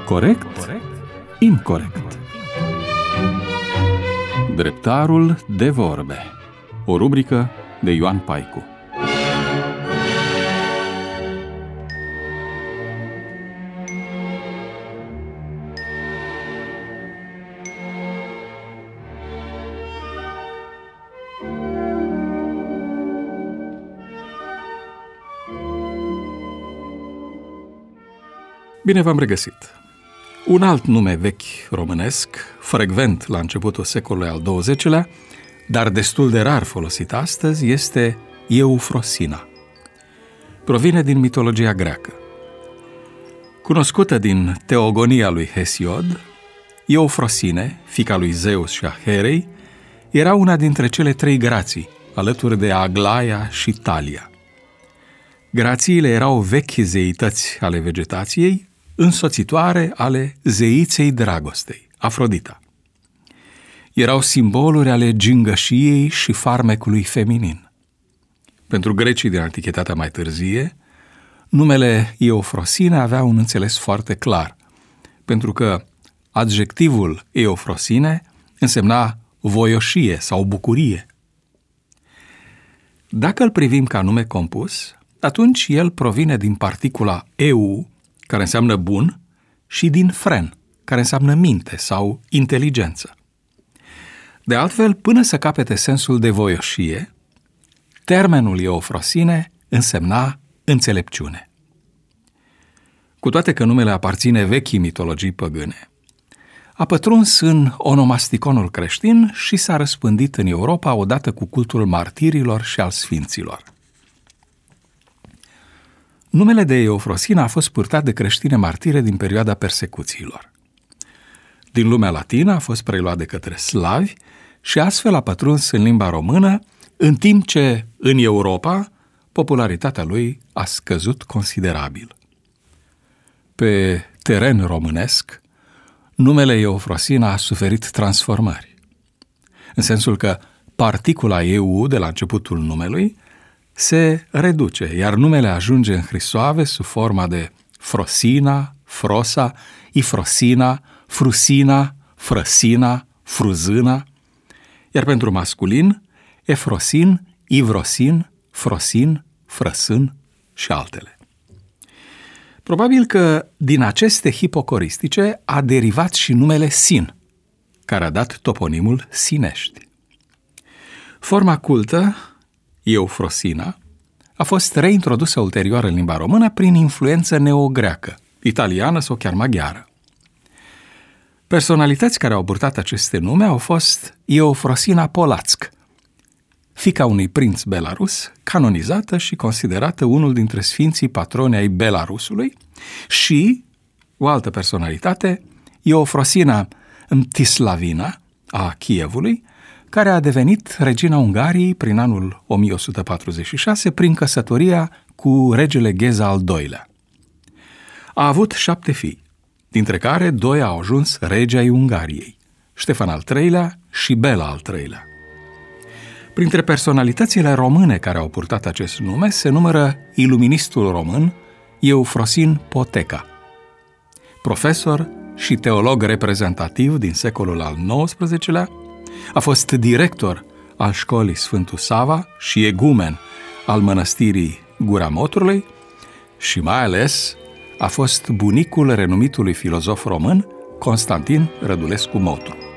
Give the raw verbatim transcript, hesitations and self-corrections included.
Corect? Incorect. Dreptarul de vorbe. O rubrică de Ioan Paicu. Bine v-am regăsit! Un alt nume vechi românesc, frecvent la începutul secolului al douăzecilea, dar destul de rar folosit astăzi, este Eufrosina. Provine din mitologia greacă. Cunoscută din Teogonia lui Hesiod, Eufrosine, fiica lui Zeus și a Herei, era una dintre cele trei grații, alături de Aglaia și Talia. Grațiile erau vechi zeități ale vegetației, însoțitoare ale zeiței dragostei, Afrodita. Erau simboluri ale gingășiei și farmecului feminin. Pentru grecii din antichitatea mai târzie, numele Eufrosine avea un înțeles foarte clar, pentru că adjectivul Eufrosine însemna voioșie sau bucurie. Dacă îl privim ca nume compus, atunci el provine din particula eu, care înseamnă bun, și din fren, care înseamnă minte sau inteligență. De altfel, până să capete sensul de voioșie, termenul Eufrosine însemna înțelepciune. Cu toate că numele aparține vechii mitologii păgâne, a pătruns în onomasticonul creștin și s-a răspândit în Europa odată cu cultul martirilor și al sfinților. Numele de Eufrosina a fost purtat de creștine martire din perioada persecuțiilor. Din lumea latină a fost preluat de către slavi și astfel a pătruns în limba română, în timp ce, în Europa, popularitatea lui a scăzut considerabil. Pe teren românesc, numele Eufrosina a suferit transformări, în sensul că particula eu de la începutul numelui se reduce, iar numele ajunge în hrisoave sub forma de Frosina, Frosa, Ifrosina, Frusina, Frăsina, Fruzâna, iar pentru masculin, Efrosin, Ivrosin, Frosin, Frăsân și altele. Probabil că din aceste hipocoristice a derivat și numele Sin, care a dat toponimul Sinești. Forma cultă, Eufrosina, a fost reintrodusă ulterior în limba română prin influență neogreacă, italiană sau chiar maghiară. Personalități care au purtat aceste nume au fost Eufrosina Polațc, fiica unui prinț belarus, canonizată și considerată unul dintre sfinții patroni ai Belarusului, și o altă personalitate, Eufrosina Mtislavina a Kievului, care a devenit regina Ungariei prin anul o mie o sută patruzeci și șase prin căsătoria cu regele Gheza al doilea. A avut șapte fii, dintre care doi au ajuns regi ai Ungariei, Ștefan al treilea și Bela al treilea. Printre personalitățile române care au purtat acest nume se numără iluministul român Eufrosin Poteca, profesor și teolog reprezentativ din secolul al nouăsprezecelea, a fost director al școlii Sfântul Sava și egumen al mănăstirii Gura Motrului și mai ales a fost bunicul renumitului filozof român Constantin Rădulescu Motru.